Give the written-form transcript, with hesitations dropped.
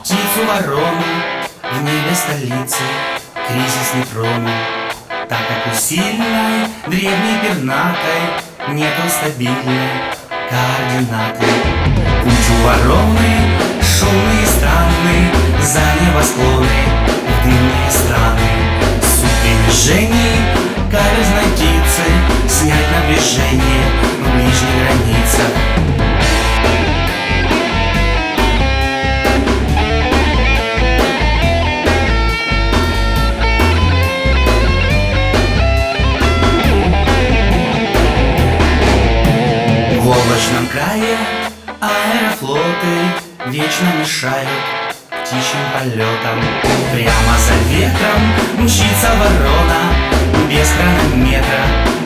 птицу ворону в небе столицы кризис не тронул, так как у сильной, древней пернатой нету стабильной координаты. Путь у вороны шумный и странный, за небосклоны в дымные страны. Суть движений каверзной птицы снять напряжение в ближних границах. В облачном крае аэрофлоты вечно мешают птичьим полетам. Прямо за ветром мчится ворона без хронометра